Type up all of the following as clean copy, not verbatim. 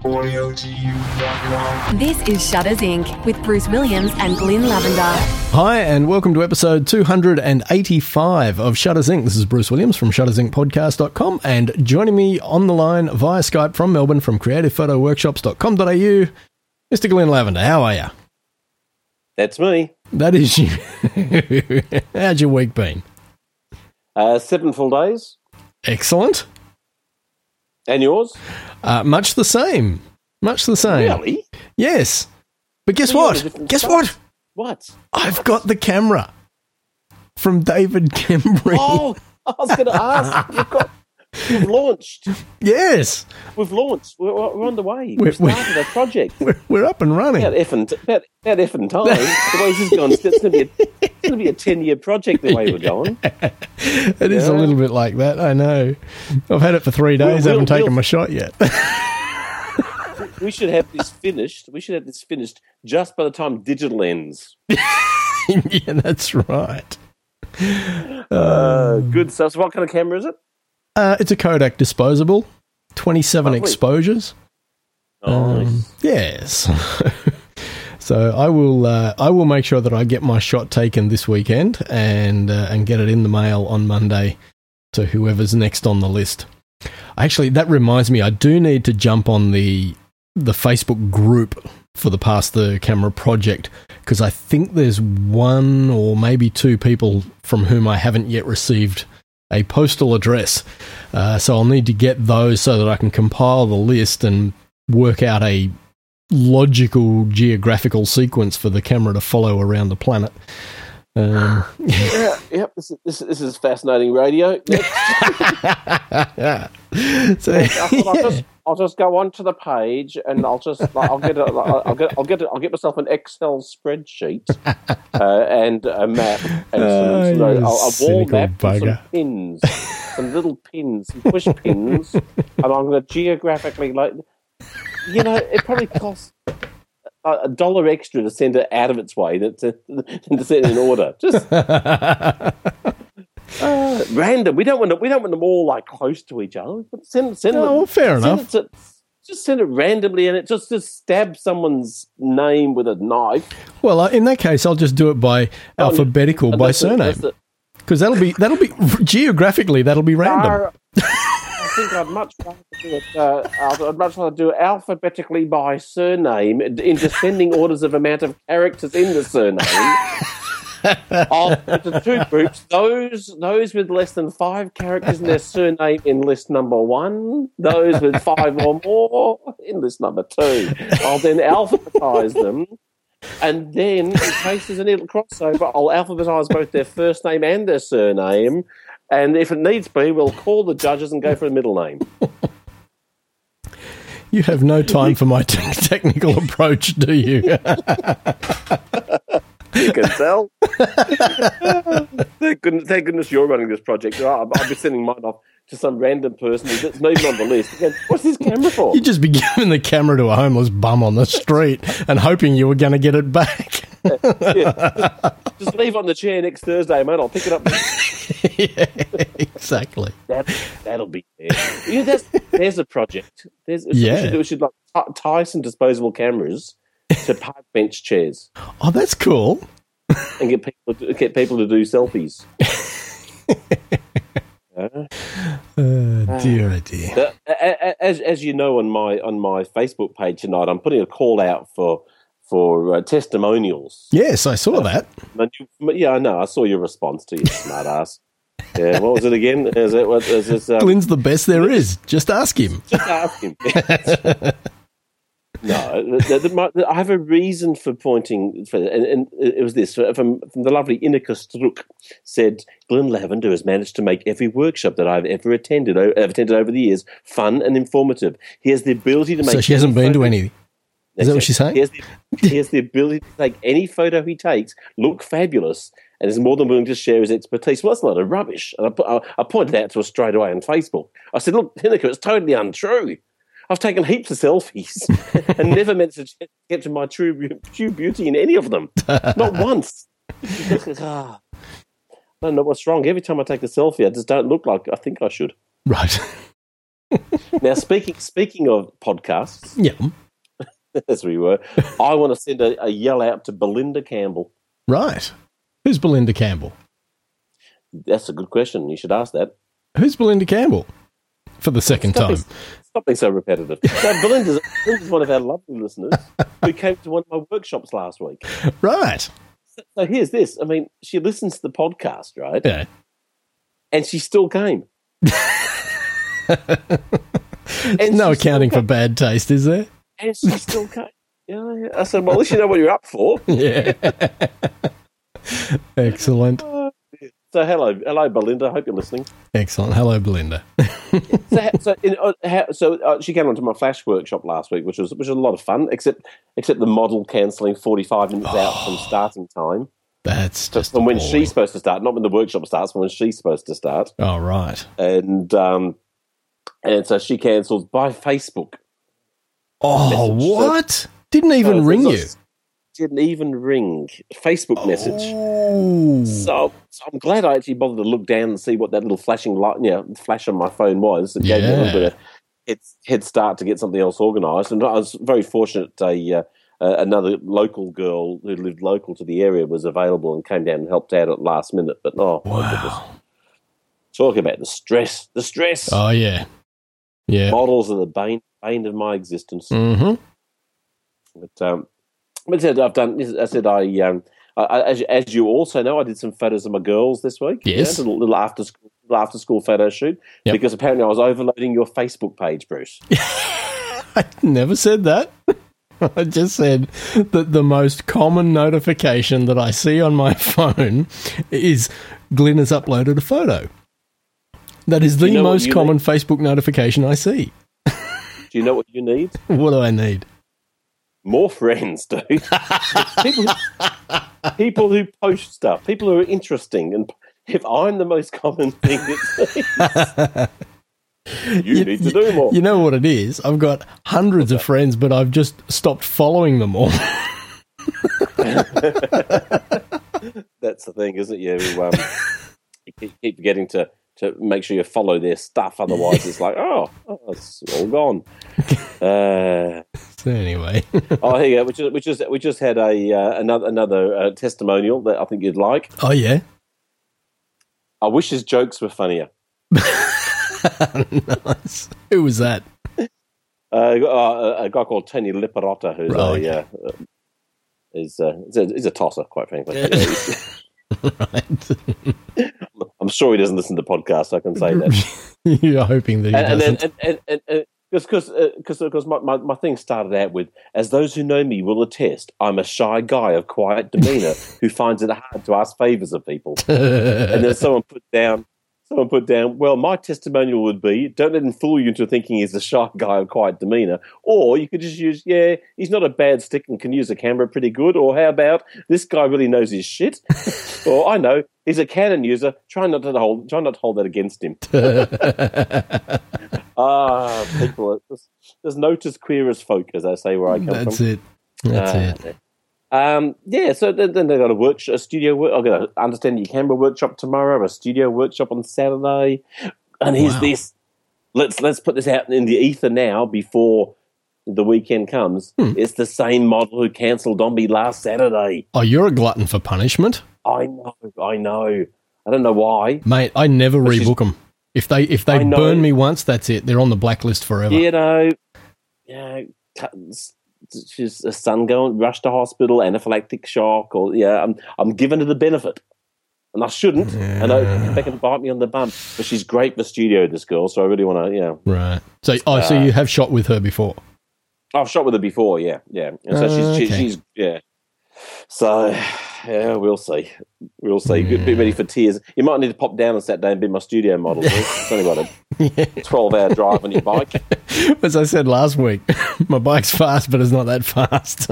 This is Shutters Inc. with Bruce Williams and Glyn Lavender. Hi, and welcome to episode 285 of Shutters Inc. This is Bruce Williams from shuttersincpodcast.com, and joining me on the line via Skype from Melbourne from creativephotoworkshops.com.au, Mr. Glyn Lavender. How are you? That's me. That is you. How's your week been? 7 full days. Excellent. And yours? Much the same. Much the same. Really? Yes. But guess what? Guess what? What? I've got the camera from David Kembry. Oh, I was going to ask. You've launched. Yes. We've launched. We're on the way. We've started a project. We're up and running. About effing time. The way this is going, it's going to be a 10-year project the way we're going. It is a little bit like that, I know. I've had it for 3 days, haven't taken my shot yet. We should have this finished. Just by the time digital ends. Yeah, that's right. Good stuff. So what kind of camera is it? It's a Kodak disposable, 27 exposures. Nice. Yes. So I will make sure that I get my shot taken this weekend and get it in the mail on Monday to whoever's next on the list. Actually, that reminds me, I do need to jump on the Facebook group for the Pass the Camera project, because I think there's one or maybe two people from whom I haven't yet received a postal address. So I'll need to get those so that I can compile the list and work out a logical geographical sequence for the camera to follow around the planet. Yep. This is fascinating radio. So, I'll just go onto the page and I'll get myself an Excel spreadsheet and a map and a wall map and some pins, some little pins, some push pins, and I'm going to geographically it probably costs $1 extra to send it out of its way than to send it in order. Just random. We don't want them all like close to each other. Send them. Fair enough. Just send it randomly, and it just stab someone's name with a knife. Well, in that case, I'll just do it by alphabetical by surname, because that'll be geographically that'll be random. I think I'd much rather do it. I'd much rather do it alphabetically by surname in descending orders of amount of characters in the surname. I'll put the two groups: those with less than 5 characters in their surname in list number 1, those with 5 or more in list number 2. I'll then alphabetize them, and then in case there's a little crossover, I'll alphabetize both their first name and their surname. And if it needs be, we'll call the judges and go for a middle name. You have no time for my technical approach, do you? You can tell. Thank goodness you're running this project. I'll be sending mine off to some random person that's not even on the list. Again, what's this camera for? You'd just be giving the camera to a homeless bum on the street and hoping you were going to get it back. Yeah. Just leave it on the chair next Thursday, mate. I'll pick it up. Yeah, exactly. That'll be there. There's a project. We should tie some disposable cameras to park bench chairs. Oh, that's cool. And get people to do selfies. Dear. As you know, on my Facebook page tonight, I'm putting a call out for testimonials. Yes, I saw that. Yeah, I know. I saw your response to your smart ass. Yeah, what was it again? Glyn's the best there is. Just ask him. Just ask him. No, I have a reason for pointing, and it was this from the lovely Inika Struk. Said Glyn Lavender has managed to make every workshop that I've ever attended over the years fun and informative. He has the ability to make. So she hasn't been to any. Is that what she's saying? He has the ability to make any photo he takes look fabulous, and is more than willing to share his expertise. Well, that's a lot of rubbish. And I pointed out to her straight away on Facebook. I said, look, Inika, it's totally untrue. I've taken heaps of selfies and never managed to get to my true beauty in any of them. Not once. I don't know what's wrong. Every time I take a selfie, I just don't look like I think I should. Right. Now, speaking of podcasts, Yeah. as we were, I want to send a yell out to Belinda Campbell. Right. Who's Belinda Campbell? That's a good question. You should ask that. Who's Belinda Campbell? For the second time. Stop being so repetitive. No, Belinda's one of our lovely listeners who came to one of my workshops last week. Right. So here's this. I mean, she listens to the podcast, right? Yeah. And she still came. And no accounting for bad taste, is there? And she still came. Yeah. I said, well, at least you know what you're up for. Yeah. Excellent. So hello, Belinda. Hope you're listening. Excellent. Hello, Belinda. So she came onto my Flash workshop last week, which was a lot of fun. Except the model cancelling 45 minutes out from starting time. That's just from when she's supposed to start, not when the workshop starts, but when she's supposed to start. Oh, right. And so she cancelled by Facebook. Oh, message. what? Didn't even ring you. Didn't even ring. Facebook message. Oh. So I'm glad I actually bothered to look down and see what that little flashing light, flash on my phone was. It gave me a little bit of head start to get something else organised. And I was very fortunate. Another local girl who lived local to the area was available and came down and helped out at the last minute. But my goodness. Talk about the stress. The stress. Oh, yeah. Yeah. Models are the bane of my existence. Mm-hmm. But I've done. As you also know, I did some photos of my girls this week. Yes, a little after school photo shoot because apparently I was overloading your Facebook page, Bruce. I never said that. I just said that the most common notification that I see on my phone is Glyn has uploaded a photo. That is the most common Facebook notification I see. Do you know what you need? What do I need? More friends, dude. people who post stuff, people who are interesting. And if I'm the most common thing, you need to do more. You know what it is? I've got hundreds of friends, but I've just stopped following them all. That's the thing, isn't it? You keep forgetting to make sure you follow their stuff. Otherwise, it's like, it's all gone. So anyway, here you go. We just had another testimonial that I think you'd like. Oh yeah. I wish his jokes were funnier. Nice. Who was that? A guy called Tony Liparotta, who's he's a tosser, quite frankly. Right. I'm sure he doesn't listen to the podcast. I can say that. You're hoping that he doesn't. Because my thing started out with, as those who know me will attest, I'm a shy guy of quiet demeanour who finds it hard to ask favours of people. And then someone put down, well, my testimonial would be, don't let him fool you into thinking he's a shy guy of quiet demeanour. Or you could just use, he's not a bad stick and can use a camera pretty good. Or how about, this guy really knows his shit. Or I know, he's a Canon user. Try not to hold that against him. People, there's no as queer as folk, as I say, where I come from. That's it. So then they got a studio work. I've got to understand your camera workshop tomorrow, a studio workshop on Saturday. And here's this. Let's put this out in the ether now before the weekend comes. It's the same model who cancelled on me last Saturday. Oh, you're a glutton for punishment. I know. I don't know why. Mate, I never rebook them. If they burn me once, that's it. They're on the blacklist forever. She's a son rushed to hospital, anaphylactic shock, or I'm giving her the benefit, and I shouldn't. I know they can bite me on the bum, but she's great for studio, this girl. So I really want to, Right. So, so you have shot with her before? I've shot with her before, yeah. And so she's. So, we'll see. Be ready for tears. You might need to pop down on Saturday and be my studio model. It's only about a 12-hour drive on your bike. As I said last week, my bike's fast, but it's not that fast.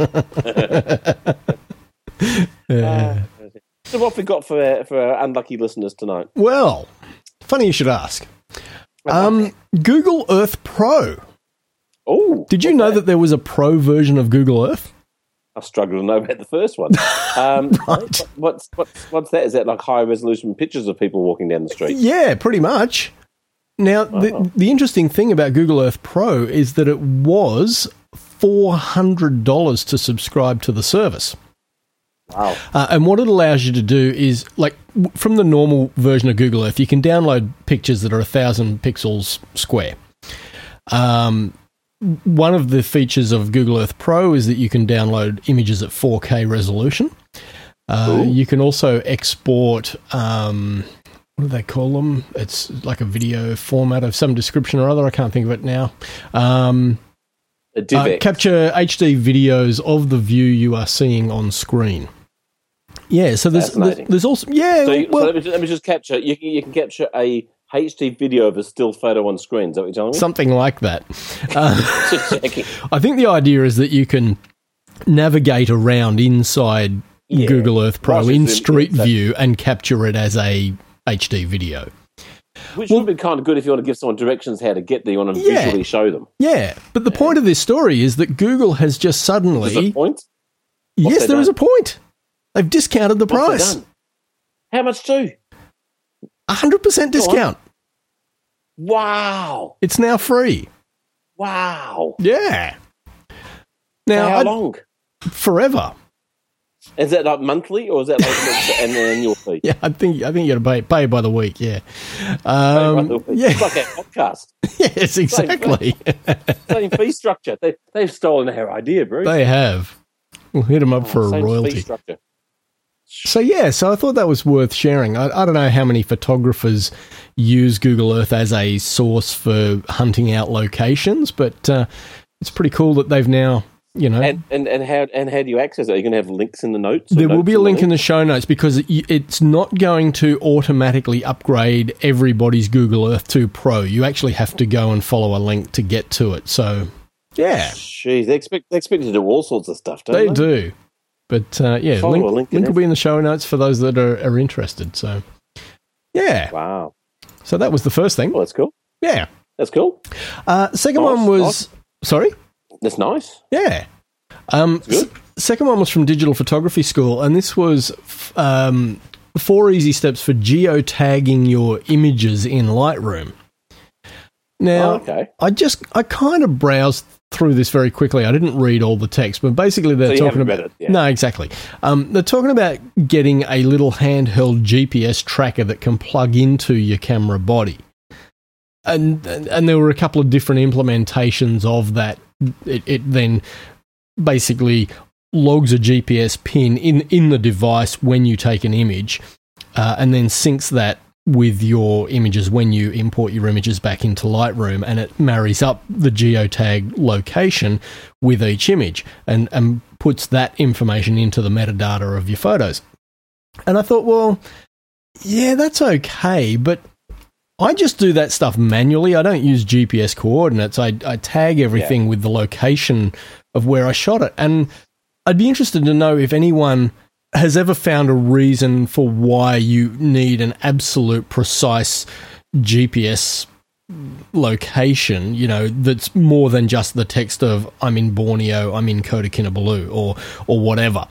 So what have we got for our unlucky listeners tonight? Well, funny you should ask. Google Earth Pro. Oh, did you know that there was a Pro version of Google Earth? I struggle to know about the first one. Right. What's that? Is that like high resolution pictures of people walking down the street? Yeah, pretty much. Now, the interesting thing about Google Earth Pro is that it was $400 to subscribe to the service. Wow. And what it allows you to do is, like, from the normal version of Google Earth, you can download pictures that are 1,000 pixels square. One of the features of Google Earth Pro is that you can download images at 4K resolution. You can also export, what do they call them? It's like a video format of some description or other. I can't think of it now. Capture HD videos of the view you are seeing on screen. Yeah, so there's also So let me just capture. You can capture a HD video of a still photo on screen. Is that what you're telling me? Something like that. I think the idea is that you can navigate around inside Google Earth Pro in Street View and capture it as a HD video. Which would be kind of good if you want to give someone directions how to get there. You want to visually show them. Yeah, but the point of this story is that Google has just suddenly... Is there a point? Yes, there is a point. They've discounted the price. How much too? 100% discount. Wow. It's now free. Wow. Yeah. Now, how long? Forever. Is that like monthly or is that like an annual fee? Yeah, I think you got to pay by the week. Yeah. It's like our podcast. Yes, exactly. Same fee structure. They've stolen our idea, Bruce. They have. We'll hit them up for a royalty. Fee structure. So I thought that was worth sharing. I don't know how many photographers use Google Earth as a source for hunting out locations, but it's pretty cool that they've now, And how do you access it? Are you going to have links in the notes? There will be a link in the show notes because it's not going to automatically upgrade everybody's Google Earth 2 Pro. You actually have to go and follow a link to get to it. So, yeah. Jeez, they expect you to do all sorts of stuff, don't they? They do. But, link will be in the show notes for those that are interested. So, yeah. Wow. So that was the first thing. Oh, that's cool. Yeah. That's cool. Second one was... Nice. Sorry? That's nice. Yeah. Second one was from Digital Photography School, and this was 4 easy steps for geotagging your images in Lightroom. Now, I kind of browsed through this very quickly. I didn't read all the text, but basically they're talking about it. Yeah. No, exactly. They're talking about getting a little handheld GPS tracker that can plug into your camera body. And there were a couple of different implementations of that. It then basically logs a GPS pin in the device when you take an image, and then syncs that with your images when you import your images back into Lightroom, and it marries up the geotag location with each image and puts that information into the metadata of your photos. And I thought, well, yeah, that's okay, but I just do that stuff manually. I don't use GPS coordinates. I tag everything with the location of where I shot it. And I'd be interested to know if anyone has ever found a reason for why you need an absolute precise GPS location, that's more than just the text of I'm in Borneo, I'm in Kota Kinabalu, or whatever.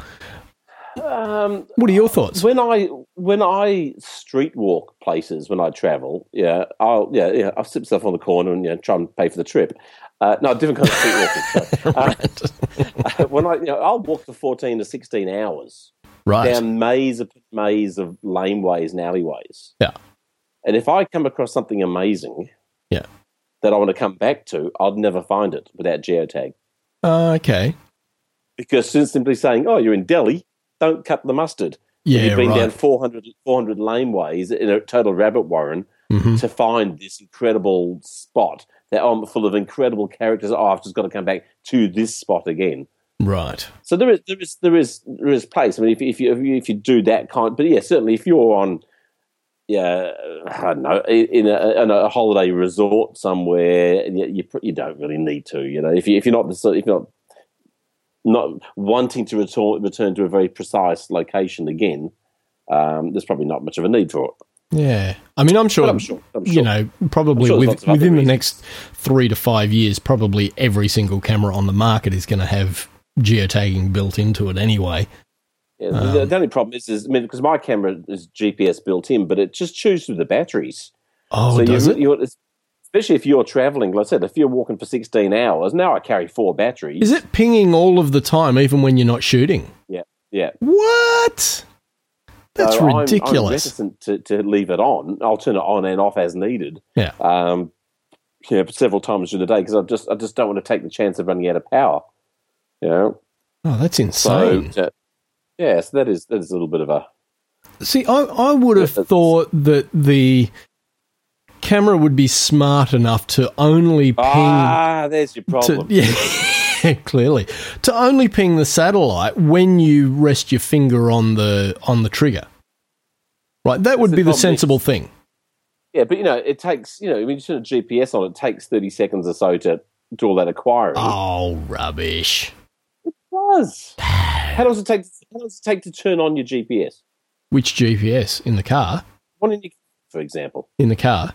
What are your thoughts? When I street walk places when I travel, I'll sit myself on the corner and try and pay for the trip. No, different kind of street walking. When I'll walk for 14 to 16 hours down maze of laneways and alleyways. Yeah, and if I come across something amazing, that I want to come back to, I'll never find it without geotag. Okay, because simply saying, "Oh, you're in Delhi." Don't cut the mustard. Yeah, you've been down 400 laneways in a total rabbit warren to find this incredible spot that I'm full of incredible characters. Oh, I've just got to come back to this spot again. Right. So there is place. I mean, if you do that kind, but certainly if you're on, I don't know, in a holiday resort somewhere, you don't really need to. If you're not wanting to return to a very precise location again, there's probably not much of a need for it. Yeah. I mean, I'm sure. Probably within the next 3 to 5 years, probably every single camera on the market is going to have geotagging built into it anyway. Yeah, the only problem is because my camera is GPS built in, but it just chews through the batteries. Oh, so does it? especially if you're travelling. Like I said, if you're walking for 16 hours, now I carry 4 batteries. Is it pinging all of the time, even when you're not shooting? Yeah. What? That's so ridiculous. I'm reticent to leave it on. I'll turn it on and off as needed. Yeah. Several times during the day because I just don't want to take the chance of running out of power. Oh, that's insane. So that is a little bit of a. See, I would have thought that the camera would be smart enough to only ping. There's your problem. Clearly, to only ping the satellite when you rest your finger on the trigger. Right, that would be the sensible thing. Yeah, but it takes when you turn a GPS on, it takes 30 seconds or so to do all that acquiring. Oh, rubbish! It does. How long does it take to turn on your GPS? Which GPS in the car? One in your, for example. In the car.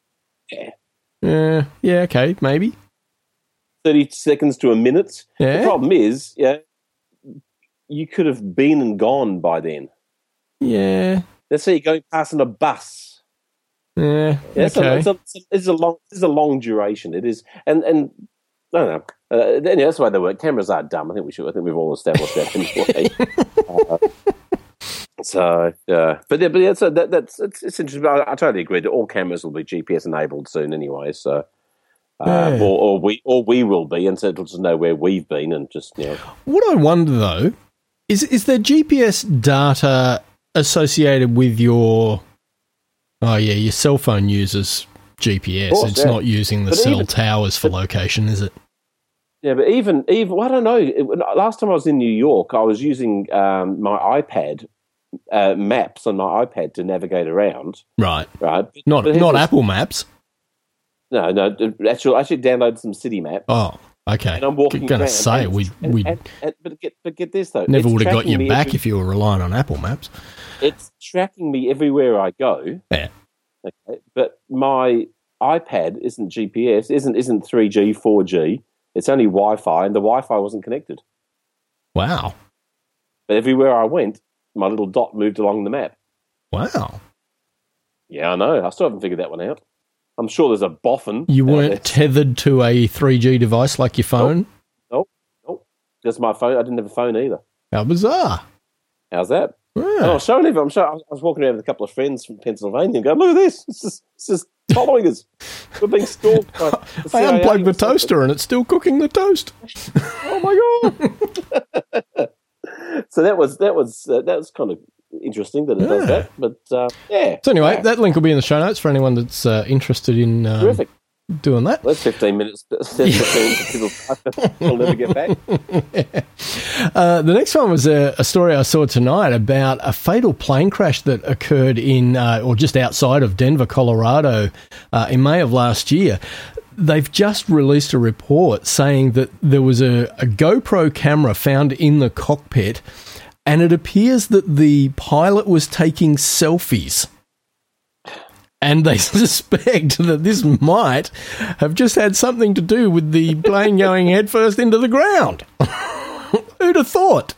Yeah. Yeah. Okay. Maybe 30 seconds to a minute. Yeah. The problem is, you could have been and gone by then. Yeah. Let's say you're going past on a bus. Yeah. Okay. It's a long duration. It is, and I don't know. That's why they work. Cameras are dumb. I think we've all established that anyway. It's interesting. I totally agree that all cameras will be GPS enabled soon anyway. So. Or we will be, and so it'll just know where we've been, and just What I wonder though is there GPS data associated with your cell phone uses GPS? Course, it's not using the cell towers for location, is it? Yeah, but even I don't know. Last time I was in New York, I was using my iPad maps on my iPad to navigate around. Right. But Not Apple Maps. No. Actually, downloaded some city map. Oh, okay. And I'm walking. Going to say but get this though. Never would have got you back if you were relying on Apple Maps. It's tracking me everywhere I go. Yeah. Okay, but my iPad isn't GPS. Isn't 3G, 4G. It's only Wi-Fi, and the Wi-Fi wasn't connected. Wow. But everywhere I went, my little dot moved along the map. Wow. Yeah, I know. I still haven't figured that one out. I'm sure there's a boffin. You weren't tethered to a 3G device like your phone? Nope. Just my phone. I didn't have a phone either. How bizarre. How's that? Yeah. And I was walking around with a couple of friends from Pennsylvania and going, look at this. It's just following us. We're being stalked by the CIA. I unplugged the toaster and it's still cooking the toast. Oh, my God. So that was kind of interesting that it does that. But, So anyway, that link will be in the show notes for anyone that's interested in terrific. Doing that. Well, that's 15 minutes. We'll never get back. The next one was a story I saw tonight about a fatal plane crash that occurred in, or just outside of Denver, Colorado, in May of last year. They've just released a report saying that there was a GoPro camera found in the cockpit, and it appears that the pilot was taking selfies. And they suspect that this might have just had something to do with the plane going headfirst into the ground. Who'd have thought?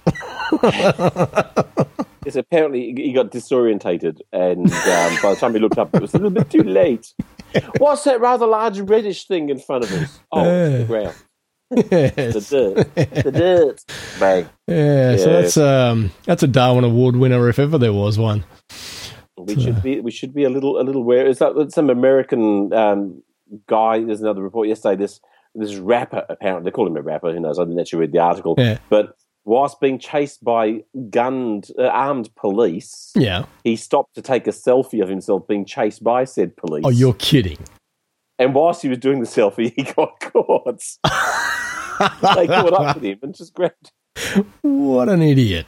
Yes, apparently he got disorientated, and by the time he looked up, it was a little bit too late. What's that rather large reddish thing in front of us? Oh, it's the ground. Yes. The dirt. Bang. Yeah, so that's a Darwin Award winner if ever there was one. We should be a little aware. Is that some American guy? There's another report yesterday. This rapper, apparently they call him a rapper. Who knows? I didn't actually read the article. Yeah. But whilst being chased by armed police, he stopped to take a selfie of himself being chased by said police. Oh, you're kidding! And whilst he was doing the selfie, he got caught. They caught up with him and just grabbed him. What an idiot!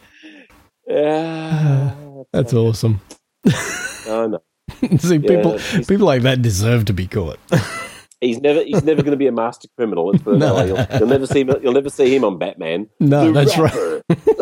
That's awesome. I know. See, people like that deserve to be caught. He's never going to be a master criminal. Let's put it that way. You'll never see him on Batman. No, that's right.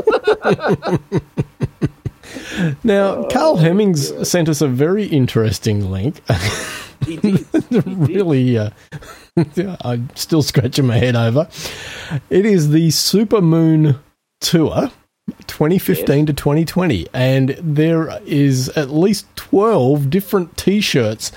Now, Carl Hemmings sent us a very interesting link. He did. Really, I'm still scratching my head over. It is the Supermoon Tour 2015 to 2020, and there is at least 12 different T-shirts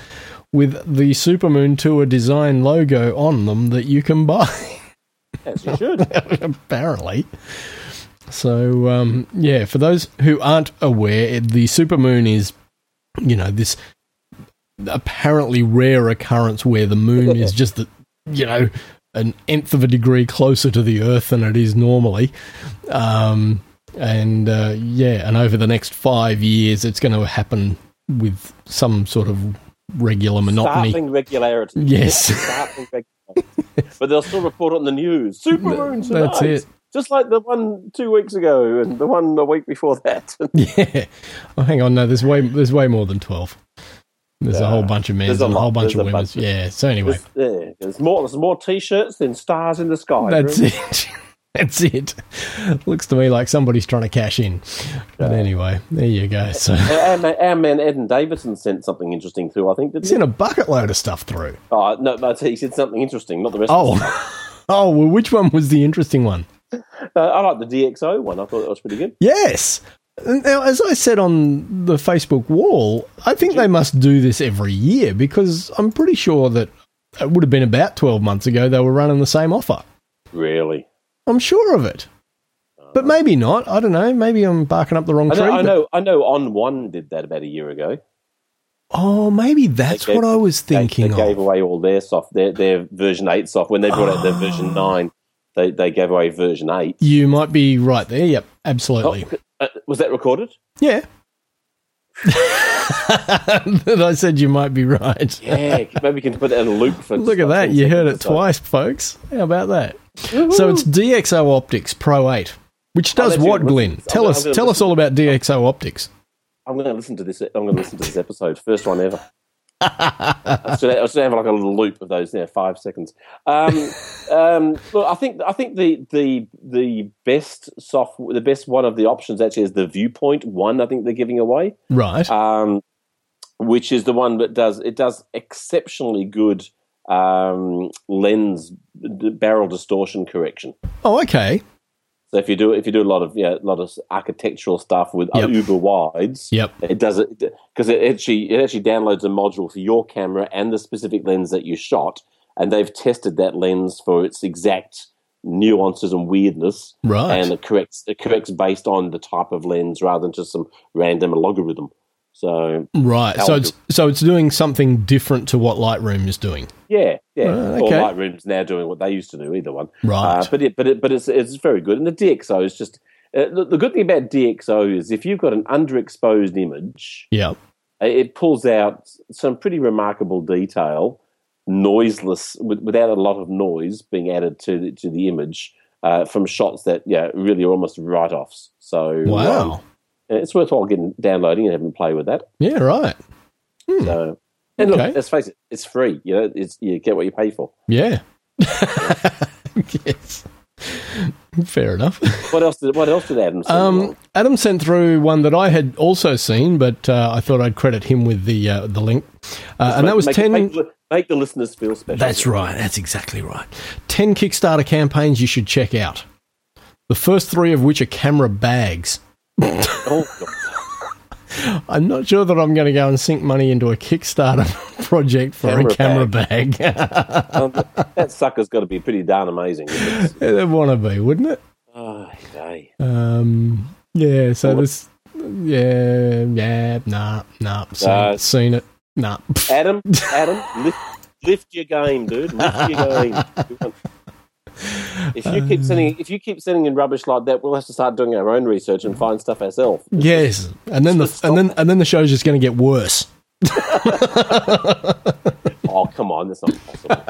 with the Supermoon Tour design logo on them that you can buy. As you should. Apparently. So, for those who aren't aware, the Supermoon is, this apparently rare occurrence where the moon is just, an nth of a degree closer to the Earth than it is normally. And over the next 5 years, it's going to happen with some sort of regular monotony. Startling regularity. Yes. Startling regularity. But they'll still report on the news. Supermoon tonight. That's it. Just like the one 2 weeks ago and the one a week before that. Yeah. Oh, hang on. No, there's way more than 12. There's a whole bunch of men and a whole bunch of women. Yeah. So anyway, there's more T-shirts than stars in the sky. That's it. That's it. Looks to me like somebody's trying to cash in. But anyway, there you go. So our man Eden Davidson sent something interesting through, I think, didn't he? He sent a bucket load of stuff through. Oh, no, but he said something interesting, not the rest of the stuff. Oh, well, which one was the interesting one? I like the DxO one. I thought that was pretty good. Yes. Now, as I said on the Facebook wall, I think they must do this every year because I'm pretty sure that it would have been about 12 months ago they were running the same offer. Really? I'm sure of it. But maybe not. I don't know. Maybe I'm barking up the wrong tree. I know On One did that about a year ago. Oh, maybe that's what I was thinking They gave away all their their version 8 software. When they brought out their version 9, they gave away version 8. You might be right there. Yep, absolutely. Was that recorded? Yeah. That I said you might be right. Yeah, maybe we can put that in a loop for. Look at that! You heard it twice, folks. How about that? Woo-hoo. So it's DxO Optics Pro 8, which does what, Glenn? Tell us all about DxO Optics. I'm going to listen to this. I'm going to listen to this episode, first one ever. I should have like a little loop of those 5 seconds. Look, I think the best software, the best one of the options actually is the Viewpoint one. I think they're giving away, right? Which is the one that does exceptionally good lens barrel distortion correction. Oh, okay. So if you do a lot of architectural stuff with uber wides, it does it because it actually downloads a module for your camera and the specific lens that you shot, and they've tested that lens for its exact nuances and weirdness, right? And it corrects based on the type of lens rather than just some random logarithm. So right, so it's doing something different to what Lightroom is doing. Yeah. Okay. Or Lightroom's now doing what they used to do. Either one, right? But it's very good. And the DxO is just the good thing about DxO is if you've got an underexposed image, it pulls out some pretty remarkable detail, noiseless, without a lot of noise being added to the image from shots that really are almost write-offs. So wow. It's worthwhile downloading and having a play with that. Yeah, right. So, and look, let's face it, it's free. You get what you pay for. Yeah. Yes. Fair enough. What else did Adam send? Adam sent through one that I had also seen, but I thought I'd credit him with the link. And that was 10... Make the listeners feel special. That's right. That's exactly right. 10 Kickstarter campaigns you should check out. The first 3 of which are camera bags. Oh, God. I'm not sure that I'm going to go and sink money into a Kickstarter project for a camera bag. That sucker's got to be pretty darn amazing. It'd want to be, wouldn't it? Oh, okay. Yeah, so this... Yeah, nah. Seen it. Nah. Adam, lift your game, dude. Lift your game. If you keep sending in rubbish like that, we'll have to start doing our own research and find stuff ourselves. Yes, and then the show's just going to get worse. Oh, come on, that's not possible.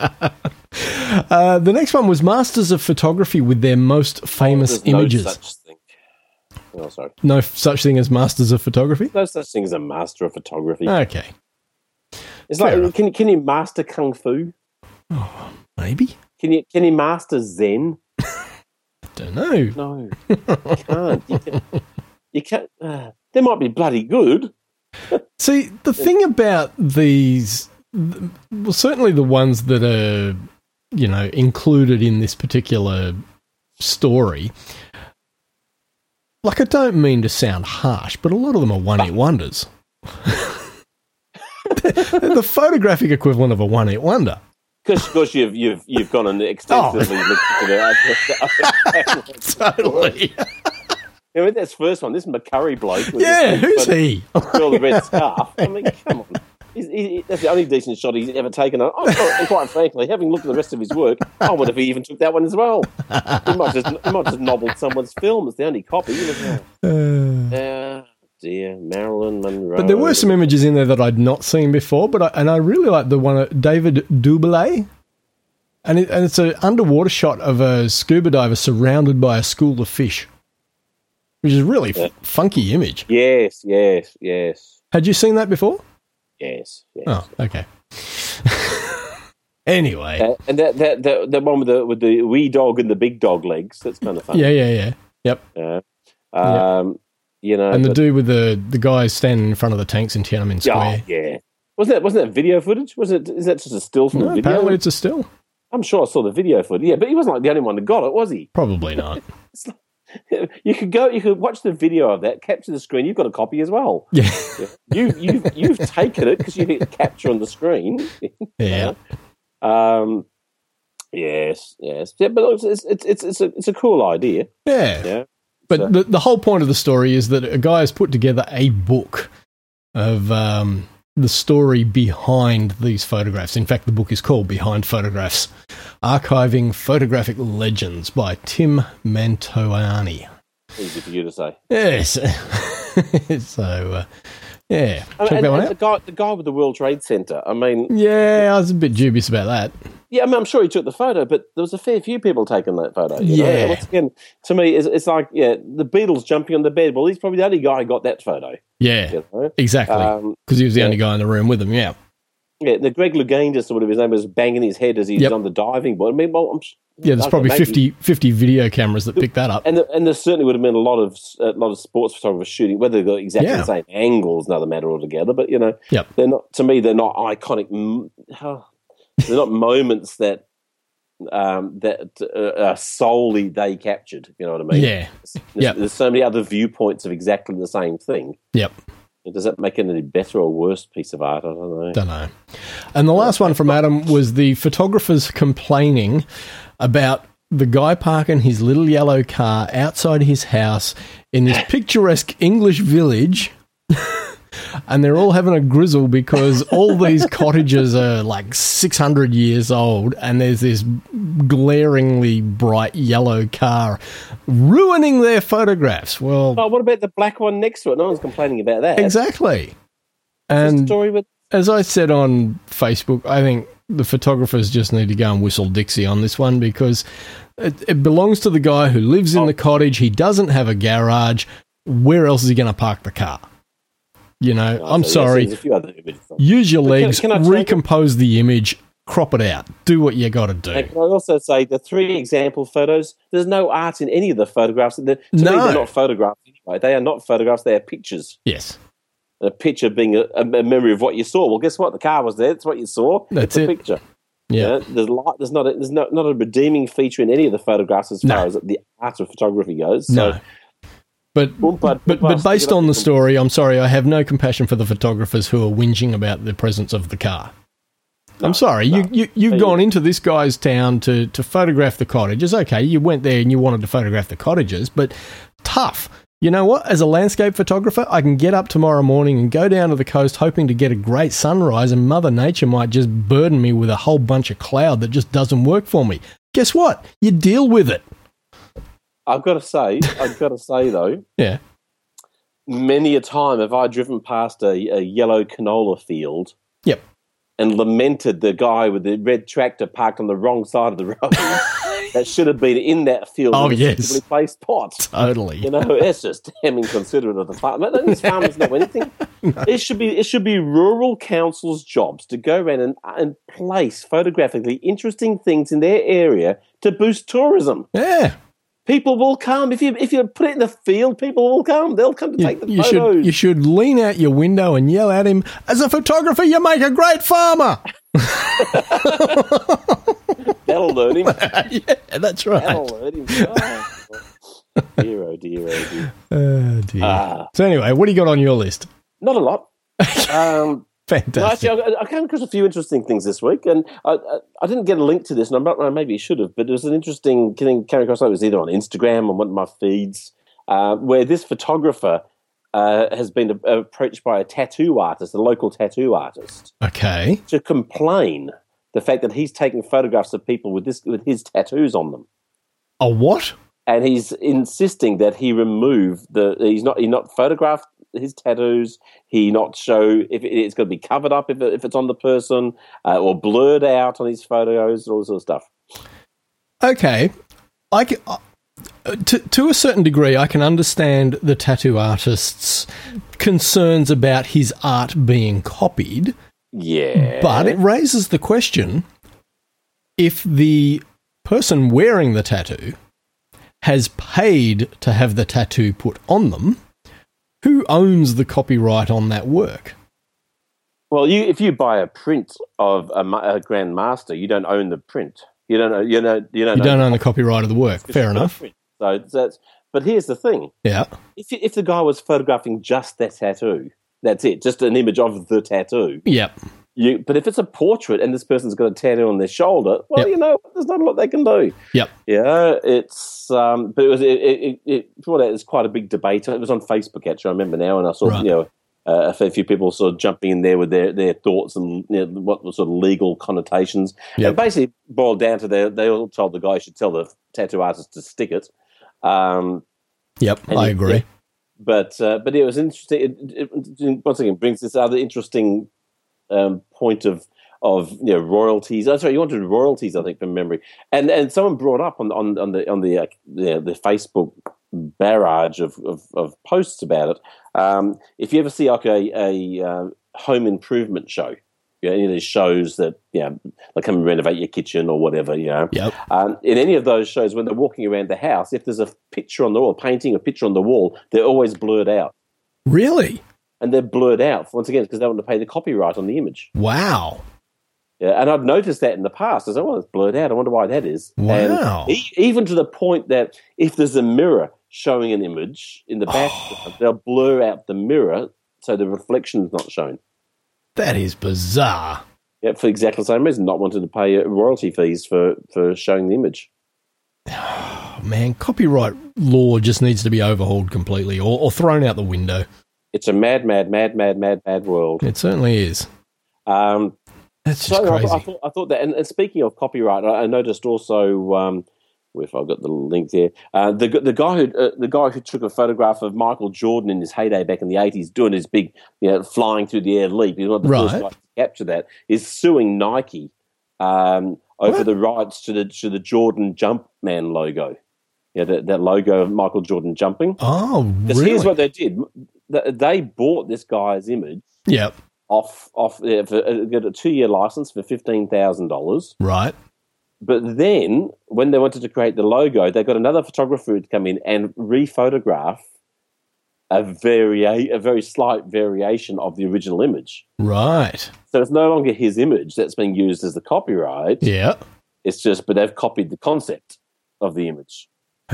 The next one was Masters of Photography with their most famous images. No such thing. Oh, sorry. No such thing as Masters of Photography? No such thing as a master of photography. Okay. It's like, can you master Kung Fu? Oh, maybe. Can you master Zen? Don't know. No, you can't. You can't. They might be bloody good. See, the thing about these, well, certainly the ones that are, included in this particular story, like I don't mean to sound harsh, but a lot of them are one-hit wonders. The photographic equivalent of a one-hit wonder. Because you've gone and extensively looked into the Totally. Yeah, with this first one, this McCurry bloke. With Who's he? All the red scarf. I mean, come on. That's the only decent shot he's ever taken. And quite frankly, having looked at the rest of his work, I wonder if he even took that one as well. He might just nobbled someone's film. It's the only copy. Dear Marilyn Monroe. But there were some images in there that I'd not seen before, and I really like the one of David Doubilet. And it's an underwater shot of a scuba diver surrounded by a school of fish, which is a really funky image. Yes. Had you seen that before? Yes. Oh, okay. Anyway. And that one with the wee dog and the big dog legs, that's kind of fun. Yeah. Yep. You know, and the dude with the guy standing in front of the tanks in Tiananmen Square. Yeah. Wasn't that video footage? Is that just a still from the video? Apparently it's a still. I'm sure I saw the video footage. Yeah, but he wasn't like the only one that got it, was he? Probably not. You could watch the video of that, capture the screen. You've got a copy as well. Yeah. You've taken it because you hit capture on the screen. Yeah. Yes. Yeah, but it's a cool idea. Yeah. But the whole point of the story is that a guy has put together a book of the story behind these photographs. In fact, the book is called Behind Photographs, Archiving Photographic Legends by Tim Mantovani. Easy for you to say. Yes. So, check that one out. The guy with the World Trade Center, I mean... Yeah, I was a bit dubious about that. Yeah, I mean, I'm sure he took the photo, but there was a fair few people taking that photo. You know? Once again, to me, it's like, the Beatles jumping on the bed. Well, he's probably the only guy who got that photo. Yeah, you know? exactly. Because he was the only guy in the room with him, Yeah, the Greg Louganis, or whatever his name was, banging his head as he's on the diving board. I mean, there's probably 50 video cameras that picked that up. And there certainly would have been a lot of sports photographers shooting, whether they've got exactly the same angles, another matter altogether. But, they're not, to me, they're not iconic. They're not moments that solely they captured, if you know what I mean? Yeah. There's so many other viewpoints of exactly the same thing. Yep. Does that make it any better or worse piece of art? I don't know. And the last one from Adam was the photographers complaining about the guy parking his little yellow car outside his house in this picturesque English village. And they're all having a grizzle because all these cottages are like 600 years old, and there's this glaringly bright yellow car ruining their photographs. Well, what about the black one next to it? No one's complaining about that. Exactly. And as I said on Facebook, I think the photographers just need to go and whistle Dixie on this one, because it belongs to the guy who lives in the cottage. He doesn't have a garage. Where else is he going to park the car? I'm sorry. Use your legs, recompose the image, crop it out. Do what you got to do. And can I also say the 3 example photos, there's no art in any of the photographs. To me, they're not photographs anyway. They are not photographs. They are pictures. Yes. A picture being a memory of what you saw. Well, guess what? The car was there. That's what you saw. That's it's a picture. Yeah. There's not a redeeming feature in any of the photographs as far as the art of photography goes. So, no. But based on the story, I'm sorry, I have no compassion for the photographers who are whinging about the presence of the car. I'm sorry, you've gone into this guy's town to photograph the cottages. Okay, you went there and you wanted to photograph the cottages, but tough. You know what? As a landscape photographer, I can get up tomorrow morning and go down to the coast hoping to get a great sunrise, and Mother Nature might just burden me with a whole bunch of cloud that just doesn't work for me. Guess what? You deal with it. I've got to say though, yeah, many a time have I driven past a yellow canola field, yep, and lamented the guy with the red tractor parked on the wrong side of the road that should have been in that field. Oh, in a yes, placed pot. Totally. It's just damn inconsiderate of the farmer. These farmers know anything. No. It should be rural councils' jobs to go around and place photographically interesting things in their area to boost tourism. Yeah. People will come. If you put it in the field, people will come. They'll come to take the photos. You should lean out your window and yell at him, as a photographer, you make a great farmer. That'll learn him. Yeah, that's right. That'll learn him. Oh, dear. Oh, dear. So anyway, what do you got on your list? Not a lot. Fantastic. Well, actually, I came across a few interesting things this week, and I didn't get a link to this, and maybe I should have, but it was an interesting thing came across. It was either on Instagram or one of my feeds, where this photographer has been approached by a tattoo artist, a local tattoo artist, Okay. to complain the fact that he's taking photographs of people with his tattoos on them. A what? And he's insisting that he remove he not photograph his tattoos. He not show if it's going to be covered up if it's on the person or blurred out on his photos, all this sort of stuff. Okay. To a certain degree, I can understand the tattoo artist's concerns about his art being copied. Yeah. But it raises the question, if the person wearing the tattoo has paid to have the tattoo put on them, who owns the copyright on that work? Well, if you buy a print of a Grand Master, you don't own the print. You don't own the copyright of the work. Fair enough. So but here's the thing. Yeah. If the guy was photographing just that tattoo, that's it, just an image of the tattoo. Yep. But if it's a portrait and this person's got a tattoo on their shoulder, well, Yep. There's not a lot they can do. Yep. Yeah, it's but it brought out it's quite a big debate. It was on Facebook actually. I remember now, and I saw Right. A fair few people sort of jumping in there with their thoughts and what sort of legal connotations. Yep. And basically boiled down to they all told the guy should tell the tattoo artist to stick it. Yep, I agree. Yeah, but it was interesting. It once again brings this other interesting point of royalties. Oh, sorry, you wanted royalties, I think, from memory. And someone brought up on the Facebook barrage of posts about it. If you ever see like a home improvement show, any of these shows that like come and renovate your kitchen or whatever, Yep. in any of those shows, when they're walking around the house, if there's a picture on the wall, painting a picture on the wall, they're always blurred out. Really? And they're blurred out, once again, because they want to pay the copyright on the image. Wow. Yeah, and I've noticed that in the past. I said, well, it's blurred out. I wonder why that is. Wow. And even to the point that if there's a mirror showing an image in the background, they'll blur out the mirror so the reflection is not shown. That is bizarre. Yeah, for exactly the same reason, not wanting to pay royalty fees for showing the image. Oh, man, copyright law just needs to be overhauled completely or thrown out the window. It's a mad world. It certainly is. That's just crazy. I thought that, and speaking of copyright, I noticed also, if I've got the link there, the guy who took a photograph of Michael Jordan in his heyday back in the 80s, doing his big, flying through the air leap. He's one of the first guys to capture that. Is suing Nike over the rights to the Jordan Jumpman logo. Yeah, that logo of Michael Jordan jumping. Oh, really? Here's what they did. They bought this guy's image. Yep. Off got a 2-year license for $15,000. Right. But then, when they wanted to create the logo, they got another photographer to come in and re-photograph a very slight variation of the original image. Right. So it's no longer his image that's being used as the copyright. Yeah. It's just, but they've copied the concept of the image.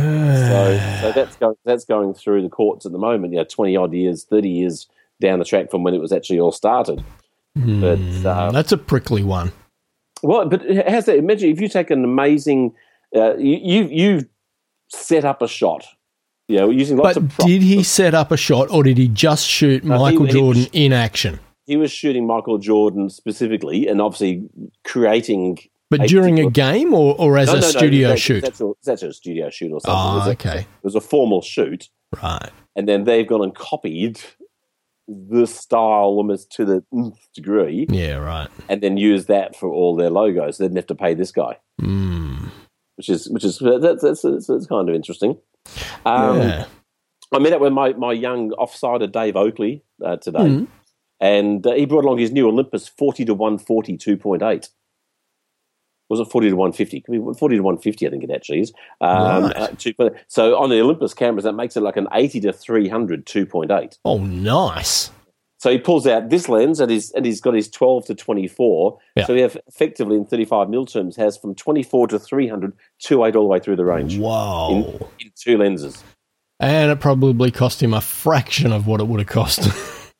So that's going through the courts at the moment. 20-odd years, 30 years down the track from when it was actually all started. But that's a prickly one. Well, but how's that? Imagine if you take an amazing, you've set up a shot, using lots of props. But did he set up a shot, or did he just shoot Michael Jordan in action? He was shooting Michael Jordan specifically, and obviously creating. But during a game, or as a studio shoot? That's a studio shoot or something. Oh, okay. It was a formal shoot. Right. And then they've gone and copied the style almost to the nth degree. Yeah, right. And then use that for all their logos. They didn't have to pay this guy. Which is that's kind of interesting. Yeah. I met up with my young offsider Dave Oakley today, and he brought along his new Olympus 40 to 140 2.8. Was it 40 to 150? 40 to 150, I think it actually is. Right. So on the Olympus cameras, that makes it like an 80 to 300 2.8. Oh, nice. So he pulls out this lens, and he's got his 12 to 24. Yeah. So he effectively, in 35mm terms, has from 24 to 300, 2.8 all the way through the range. Wow. In two lenses. And it probably cost him a fraction of what it would have cost.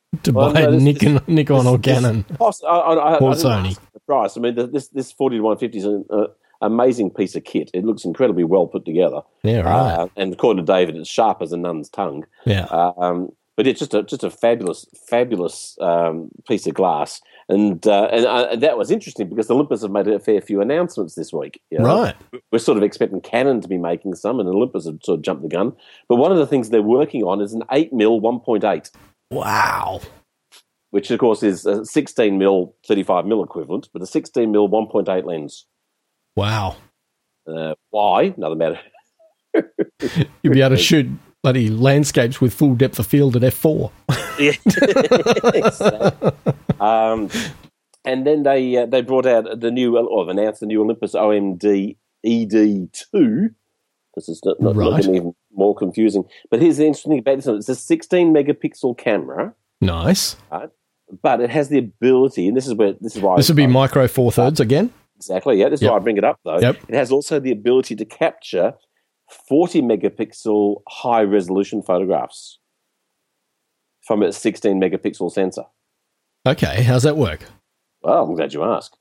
to buy Nikon or Canon or Sony. The price. I mean, this 40 to 150 is an amazing piece of kit. It looks incredibly well put together. Yeah, right. And according to David, it's sharp as a nun's tongue. Yeah. But it's just a fabulous piece of glass, and that was interesting because Olympus have made a fair few announcements this week. You know? Right. We're sort of expecting Canon to be making some, and Olympus have sort of jumped the gun. But one of the things they're working on is an 8mm 1.8. Wow. Which of course is a 16mm 35mm equivalent, but a 16mm 1.8 lens. Wow. Why? Another matter. You'll be able to shoot bloody landscapes with full depth of field at f4. Yeah, exactly. And then they brought out announced the new Olympus OMD ED2. This is not getting even more confusing. But here's the interesting thing about this one: it's a 16 megapixel camera. Nice. Right? But it has the ability, and this is why this would be micro four thirds again. Exactly. Yeah, this is why I bring it up though. Yep. It has also the ability to capture 40 megapixel high resolution photographs from its 16 megapixel sensor. Okay, how's that work? Well, I'm glad you asked.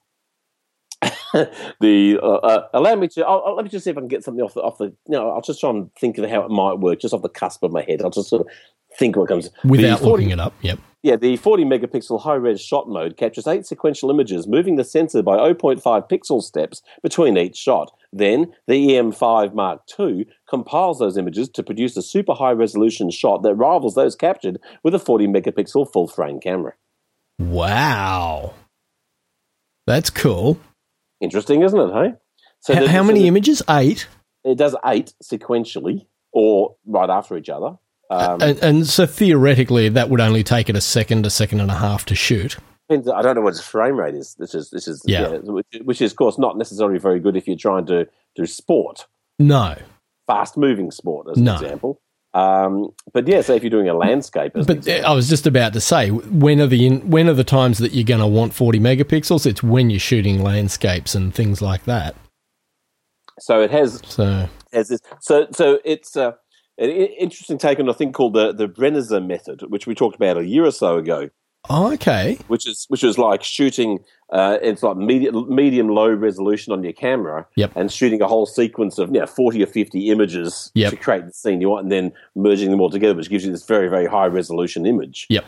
Allow me to. Let me just see if I can get something off the. I'll just try and think of how it might work, just off the cusp of my head. I'll just sort of think what comes without looking it up. Yep. Yeah, the 40 megapixel high res shot mode captures 8 sequential images, moving the sensor by 0.5 pixel steps between each shot. Then the EM5 Mark II compiles those images to produce a super high resolution shot that rivals those captured with a 40 megapixel full frame camera. Wow, that's cool. Interesting, isn't it? Hey. So how many images? 8. It does 8 sequentially, or right after each other. And so theoretically, that would only take it a second and a half to shoot. I don't know what its frame rate is. Which is, of course, not necessarily very good if you're trying to do sport. No, fast-moving sport, as an example. But yeah, so if you're doing a landscape, I was just about to say, when are the times that you're going to want 40 megapixels? It's when you're shooting landscapes and things like that. So it has this. So it's an interesting take on a thing called the Brenner method, which we talked about a year or so ago. Oh, okay. Which is like shooting. It's like medium low resolution on your camera, and shooting a whole sequence of 40 or 50 images to create the scene you want, and then merging them all together, which gives you this very, very high resolution image. Yep.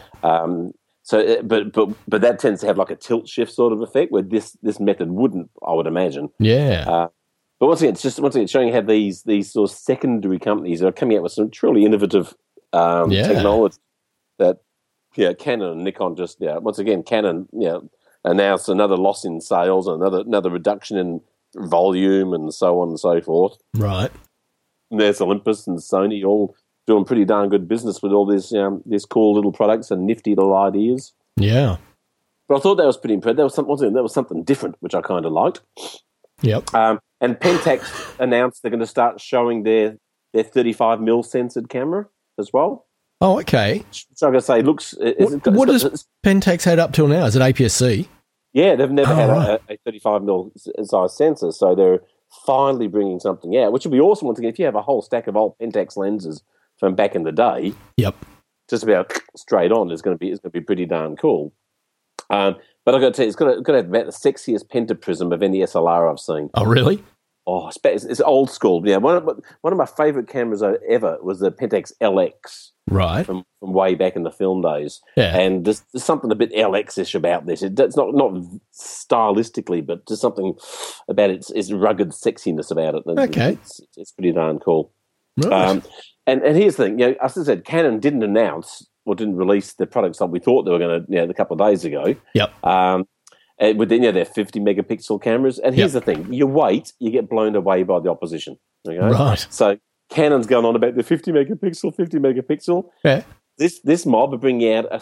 But that tends to have like a tilt shift sort of effect, where this method wouldn't, I would imagine. Yeah. But once again, showing how these sort of secondary companies are coming out with some truly innovative technology that. Yeah, Canon and Nikon once again, Canon, announced another loss in sales and another reduction in volume and so on and so forth. Right. And there's Olympus and Sony all doing pretty darn good business with all these cool little products and nifty little ideas. Yeah. But I thought that was pretty impressive. That was something different, which I kind of liked. Yep. And Pentax announced they're going to start showing their 35mm censored camera as well. Oh, okay. So I'm going to say, looks. What does Pentax had up till now? Is it APS-C? Yeah, they've never had a 35mm size sensor, so they're finally bringing something out, which would be awesome. Once again, if you have a whole stack of old Pentax lenses from back in the day, just about straight on, it's going to be pretty darn cool. But I've got to tell you, it's got to have about the sexiest pentaprism of any SLR I've seen. Oh, really? Oh, it's old school. Yeah, one of my favourite cameras ever was the Pentax LX. Right. From way back in the film days. Yeah. And there's something a bit LX-ish about this. It's not stylistically, but just something about its rugged sexiness about it. Okay. It's pretty darn cool. Right. And here's the thing, as I said, Canon didn't announce or didn't release the products that we thought they were going to, a couple of days ago. Yep. With their 50 megapixel cameras. And here's the thing, you wait, you get blown away by the opposition. Okay? Right. So Canon's going on about the 50 megapixel. Yeah. This mob are bringing out a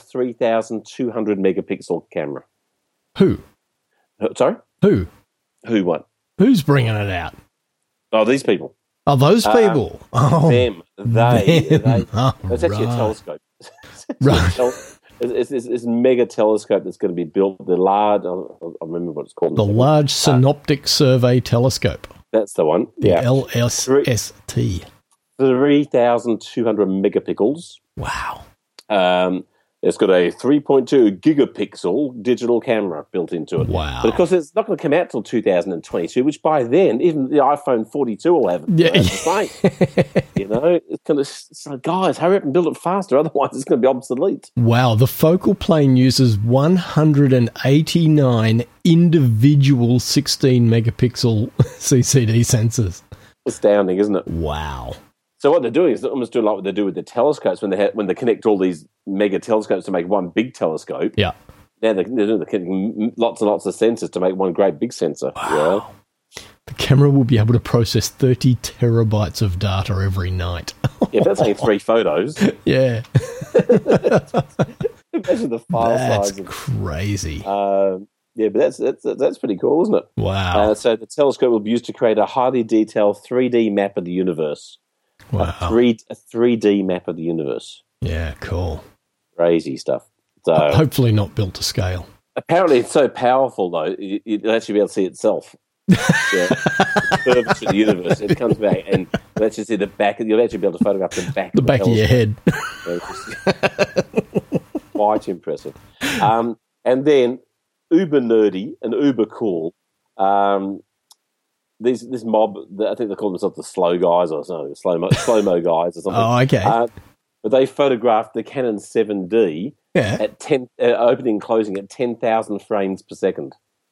3,200 megapixel camera. Who? Sorry? Who? Who what? Who's bringing it out? Oh, these people. Oh, those people. Them. They. It's actually a telescope. Right. It's mega telescope that's going to be built. The large, I remember what it's called. The Large Synoptic Survey Telescope. That's the one. The LSST. 3,200 megapixels. Wow. It's got a 3.2 gigapixel digital camera built into it. Wow. But of course, it's not going to come out till 2022, which by then, even the iPhone 42 will have it. Yeah. It's the same. It's going to, so guys, hurry up and build it faster. Otherwise, it's going to be obsolete. Wow. The focal plane uses 189 individual 16 megapixel CCD sensors. Astounding, isn't it? Wow. So what they're doing is they're almost doing like what they do with the telescopes when they connect all these mega telescopes to make one big telescope. Yeah. Now they're connecting lots and lots of sensors to make one great big sensor. Wow. Yeah. The camera will be able to process 30 terabytes of data every night. Yeah, that's only 3 photos. Yeah. Imagine the file size. That's crazy. Yeah, but that's pretty cool, isn't it? Wow. So the telescope will be used to create a highly detailed 3D map of the universe. Wow. A 3D map of the universe. Yeah, cool. Crazy stuff. So hopefully not built to scale. Apparently it's so powerful, though, you'll actually be able to see itself. Yeah. Curves through the universe. It comes back and you'll actually see the back. You'll actually be able to photograph the back of your head. Quite impressive. And then uber nerdy and uber cool. This mob, I think they call themselves the slow guys or something, slow-mo guys or something. Oh, okay. But they photographed the Canon 7D at opening and closing at 10,000 frames per second.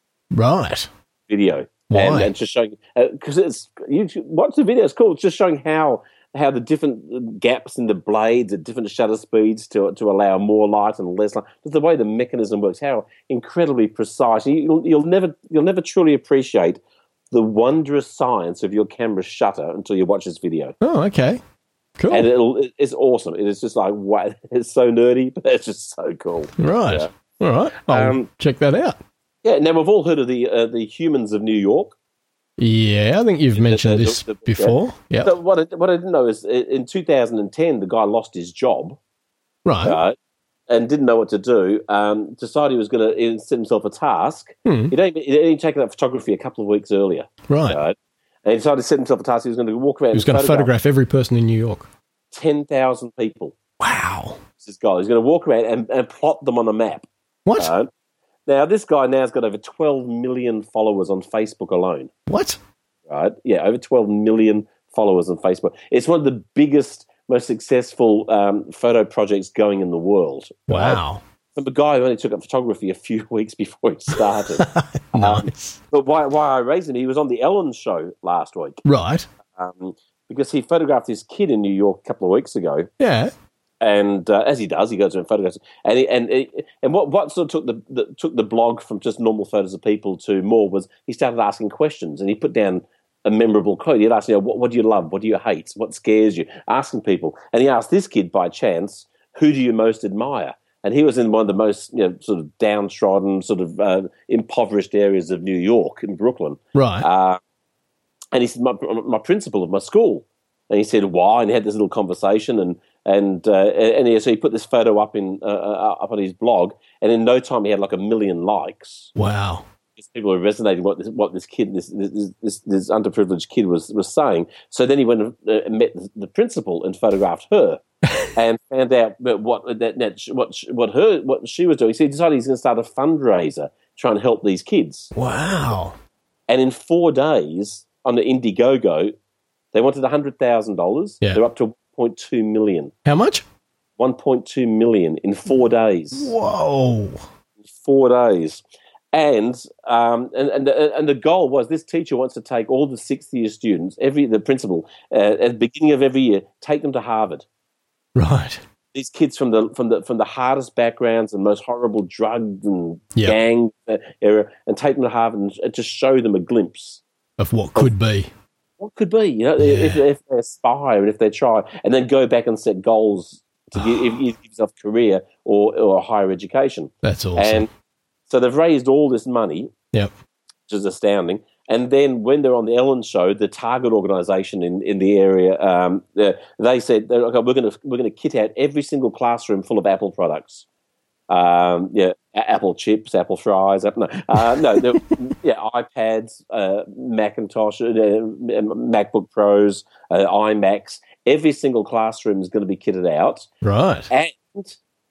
Right. Video. Why? And just showing, because you watch the video, it's cool. It's just showing how the different gaps in the blades at different shutter speeds to allow more light and less light. Just the way the mechanism works, how incredibly precise. You'll never truly appreciate the wondrous science of your camera shutter until you watch this video. Oh, okay. Cool. And it's awesome. It is just like, wow, it's so nerdy, but it's just so cool. Right. Yeah. All right. I'll check that out. Yeah, now we've all heard of the Humans of New York. Yeah, I think you've mentioned this before. Yeah. So what I didn't know is in 2010, the guy lost his job. Right. And didn't know what to do. Decided he was going to set himself a task. He'd only taken up photography a couple of weeks earlier. Right. And he decided to set himself a task. He was going to walk around. He was going to photograph every person in New York. 10,000 people. Wow. This guy. He's going to walk around and plot them on a map. What? Now, this guy now's got over 12 million followers on Facebook alone. What? Right? Yeah, over 12 million followers on Facebook. It's one of the biggest, most successful photo projects going in the world. Wow. Right? From a guy who only took up photography a few weeks before he started. Nice. But why I raised him, he was on the Ellen Show last week. Right. Because he photographed this kid in New York a couple of weeks ago. Yeah. And as he does, he goes and photographs. And what sort of took the blog from just normal photos of people to more was he started asking questions, and he put down a memorable quote. He'd ask, what do you love? What do you hate? What scares you? Asking people. And he asked this kid by chance, who do you most admire? And he was in one of the most sort of downtrodden, sort of impoverished areas of New York, in Brooklyn. Right. And he said, my principal of my school. And he said, why? And he had this little conversation, and so he put this photo up on his blog, and in no time he had like 1 million likes. Wow. Because people were resonating what this kid, this underprivileged kid was saying. So then he went and met the principal and photographed her, and found out what she was doing. So he decided he's going to start a fundraiser trying to help these kids. Wow. And in 4 days on the Indiegogo, they wanted $100,000. Yeah. They're up to 1.2 million. How much? 1.2 million in 4 days. Whoa. 4 days. And the goal was this teacher wants to take all the sixth-year students, the principal, at the beginning of every year, take them to Harvard. Right. These kids from the hardest backgrounds and most horrible drug and gang era, and take them to Harvard and just show them a glimpse of what could be. What could be, if they aspire and if they try, and then go back and set goals to give yourself a career or higher education. That's awesome. And so they've raised all this money, which is astounding. And then when they're on the Ellen Show, the Target organization in the area, they said, okay, we're going to kit out every single classroom full of Apple products. Apple chips, Apple fries, iPads, Macintosh, MacBook Pros, iMacs. Every single classroom is going to be kitted out, right?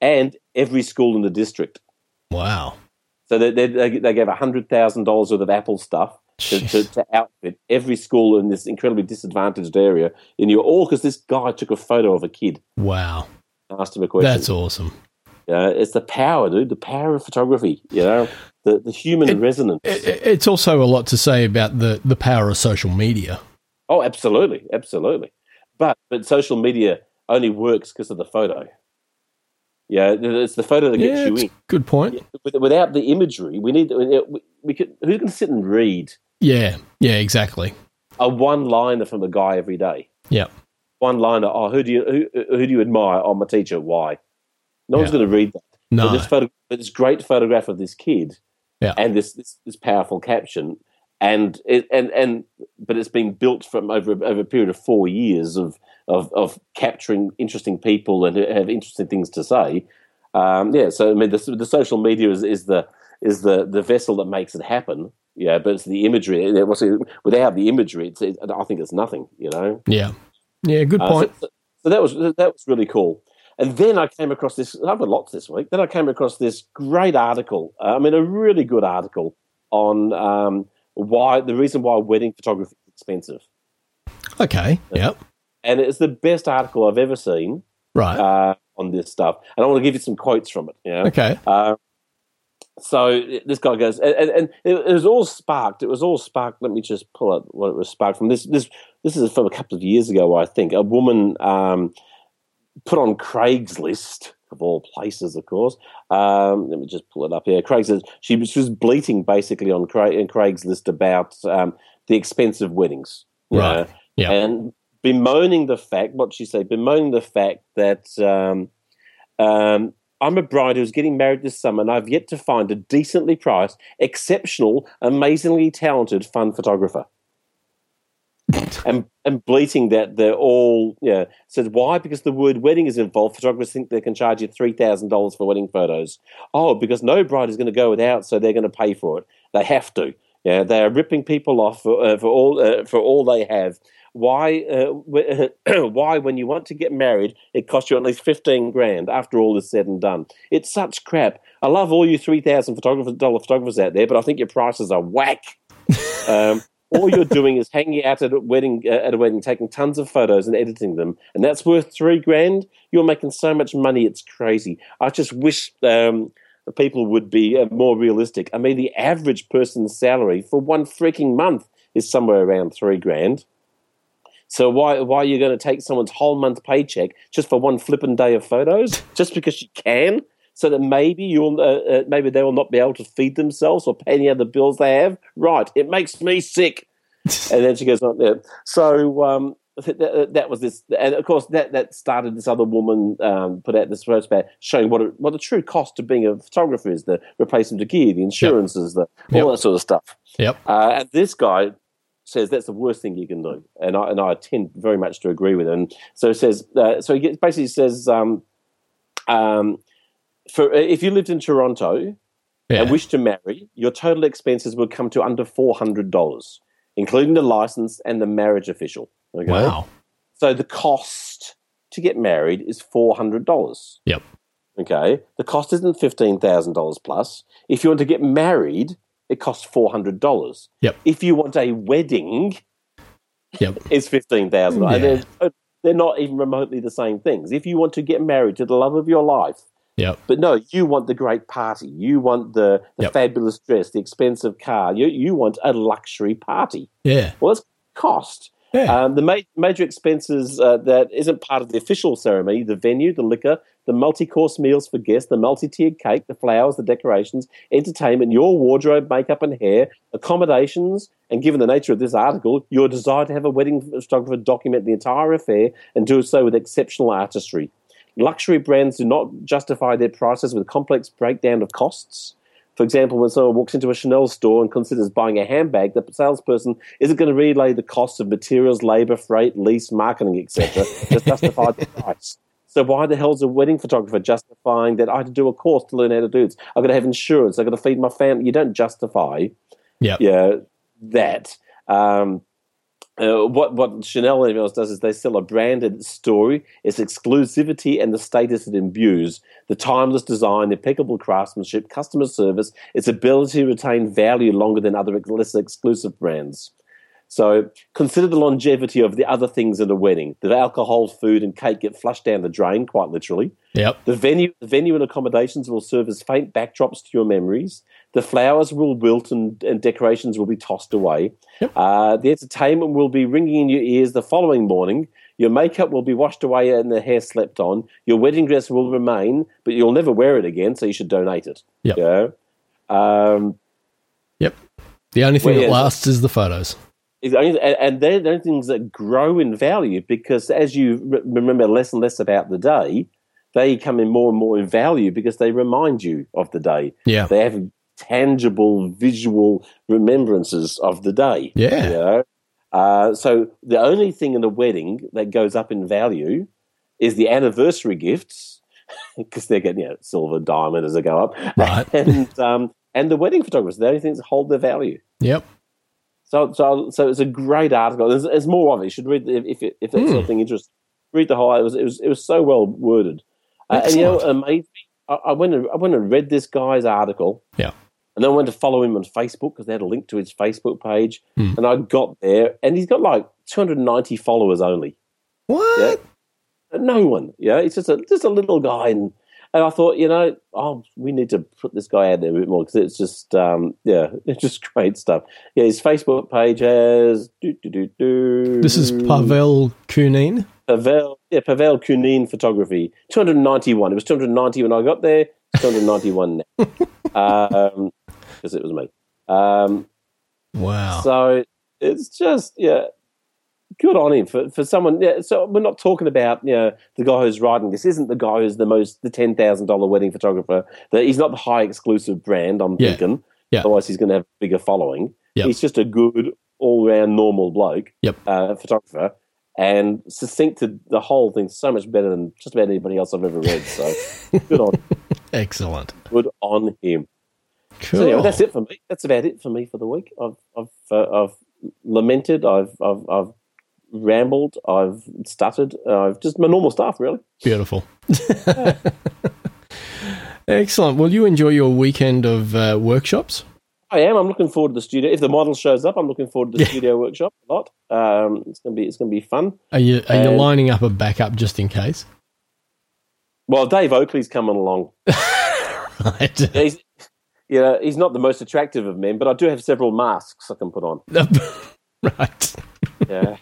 and every school in the district. Wow. So they gave $100,000 worth of Apple stuff to outfit every school in this incredibly disadvantaged area in all because this guy took a photo of a kid. Wow. Asked him a question. That's awesome. It's the power, dude, the power of photography, the human resonance. It's also a lot to say about the power of social media. Oh, absolutely, absolutely. But social media only works because of the photo. Yeah, it's the photo that gets you in. Good point. Without the imagery, who's going to sit and read? Yeah, exactly. A one-liner from a guy every day. Yeah. One-liner. Oh, who do you admire? Oh, my teacher. Why? No one's going to read that. No. But this great photograph of this kid, and this powerful caption, but it's been built from over a period of 4 years of capturing interesting people and have interesting things to say. So I mean, the social media is the vessel that makes it happen. Yeah, but it's the imagery. Without the imagery, I think it's nothing. Yeah. Good point. So that was really cool. And then I came across this. I've got lots this week. Then I came across this great article. A really good article on the reason why wedding photography is expensive. Okay. Yep. And it's the best article I've ever seen. Right. On this stuff, and I want to give you some quotes from it. Okay. So this guy goes, and it was all sparked. It was all sparked. Let me just pull out what it was sparked from. This is from a couple of years ago, I think. A woman put on Craigslist, of all places, of course. Let me just pull it up here. Craigslist. She was bleating basically on Craigslist about the expense of weddings. Right. Yeah. And bemoaning the fact that I'm a bride who's getting married this summer and I've yet to find a decently priced, exceptional, amazingly talented, fun photographer. and bleating that they're all, said, why? Because the word wedding is involved. Photographers think they can charge you $3,000 for wedding photos. Oh, because no bride is going to go without, so they're going to pay for it. They have to. Yeah, they are ripping people off for all they have. Why, when you want to get married, it costs you at least $15,000 after all is said and done. It's such crap. I love all you $3,000 photographers out there, but I think your prices are whack. All you're doing is hanging out at a wedding, taking tons of photos and editing them, and that's worth $3,000. You're making so much money, it's crazy. I just wish people would be more realistic. I mean, the average person's salary for one freaking month is somewhere around $3,000. So why are you going to take someone's whole month paycheck just for one flippin' day of photos, just because you can, so that maybe maybe they will not be able to feed themselves or pay any other bills they have? Right, it makes me sick. And then she goes on there. So that was this, and of course that started this other woman put out this post about showing what the true cost of being a photographer is: the replacement of gear, the insurances, all that sort of stuff. Yep. And this guy says that's the worst thing you can do, and I tend very much to agree with him. And so it says, he basically says, if you lived in Toronto and wished to marry, your total expenses would come to under $400, including the license and the marriage official. Okay? Wow! So the cost to get married is $400. Yep. Okay. The cost isn't $15,000 plus. If you want to get married, it costs $400. Yep. If you want a wedding, it's $15,000. Yeah. And they're not even remotely the same things. If you want to get married to the love of your life, but no, you want the great party. You want the fabulous dress, the expensive car. You want a luxury party. Yeah. Well, it's cost. Yeah. The major expenses that isn't part of the official ceremony: the venue, the liquor, the multi-course meals for guests, the multi-tiered cake, the flowers, the decorations, entertainment, your wardrobe, makeup and hair, accommodations, and given the nature of this article, your desire to have a wedding photographer document the entire affair and do so with exceptional artistry. Luxury brands do not justify their prices with a complex breakdown of costs. For example, when someone walks into a Chanel store and considers buying a handbag, the salesperson isn't going to relay the costs of materials, labour, freight, lease, marketing, etc. to justify the price. So why the hell is a wedding photographer justifying that I had to do a course to learn how to do this? I've got to have insurance. I've got to feed my family. You don't justify that. What Chanel emails does is they sell a branded story, its exclusivity, and the status it imbues, the timeless design, impeccable craftsmanship, customer service, its ability to retain value longer than other less exclusive brands. So consider the longevity of the other things at a wedding. The alcohol, food, and cake get flushed down the drain, quite literally. Yep. The venue and accommodations will serve as faint backdrops to your memories. The flowers will wilt and decorations will be tossed away. Yep. The entertainment will be ringing in your ears the following morning. Your makeup will be washed away and the hair slept on. Your wedding dress will remain, but you'll never wear it again, so you should donate it. Yep. Yeah. Yep. The only thing that lasts is the photos. And they're the only things that grow in value because as you remember less and less about the day, they come in more and more in value because they remind you of the day. Yeah. They have tangible, visual remembrances of the day. Yeah. You know? So the only thing in a wedding that goes up in value is the anniversary gifts because they're getting silver, diamond as they go up. Right. And the wedding photographers, the only things that hold their value. Yep. So it's a great article. There's more of it. You should read if that's something interesting. Read the whole. It was so well worded. And amazing. I went and read this guy's article. Yeah. And then I went to follow him on Facebook because they had a link to his Facebook page. And I got there, and he's got like 290 followers only. What? Yeah? No one. Yeah, it's just a little guy, and I thought, we need to put this guy out there a bit more because it's just, it's just great stuff. Yeah, his Facebook page has. This is Pavel Kunin. Pavel Kunin Photography. 291. It was 290 when I got there. It's 291 now. Because it was me. Wow. So it's just, good on him for someone. Yeah, so we're not talking about the guy who's writing this. Isn't the guy who's the $10,000 wedding photographer? He's not the high exclusive brand. I'm thinking. Yeah. Otherwise, he's going to have a bigger following. Yep. He's just a good all round normal bloke. Yep. Photographer and succinct to the whole thing. So much better than just about anybody else I've ever read. So good on. Excellent. Good on him. Cool. So that's it for me. That's about it for me for the week. I've lamented. I've rambled, I've stuttered, I've just my normal stuff, really. Beautiful. Excellent. Well, you enjoy your weekend of workshops? I am. I'm looking forward to the studio. If the model shows up, I'm looking forward to the studio workshop a lot. It's gonna be fun. Are you lining up a backup just in case? Well, Dave Oakley's coming along. Right. He's not the most attractive of men, but I do have several masks I can put on. Right. Yeah.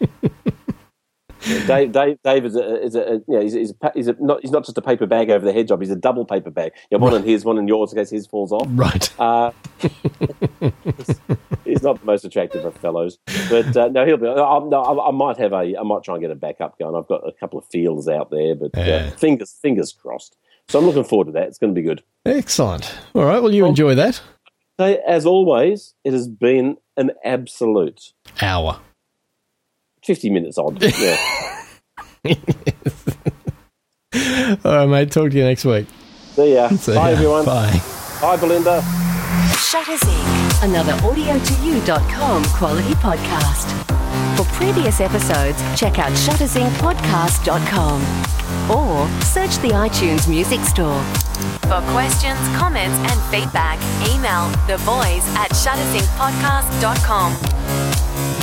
Dave is he's not just a paper bag over the head job. He's a double paper bag. One in his, one in yours, in case his falls off. Right. He's not the most attractive of fellows, but no, he'll be. I might try and get a backup going. I've got a couple of feelers out there, but fingers crossed. So I'm looking forward to that. It's going to be good. Excellent. All right. Well, you enjoy that. So, as always, it has been an absolute hour. 50 minutes odd. Yeah. All right, mate. Talk to you next week. See ya. Bye, everyone. Bye. Bye, Belinda. Shutters Inc., another audio2u.com quality podcast. For previous episodes, check out shuttersincpodcast.com or search the iTunes Music Store. For questions, comments, and feedback, email theboys@shuttersincpodcast.com.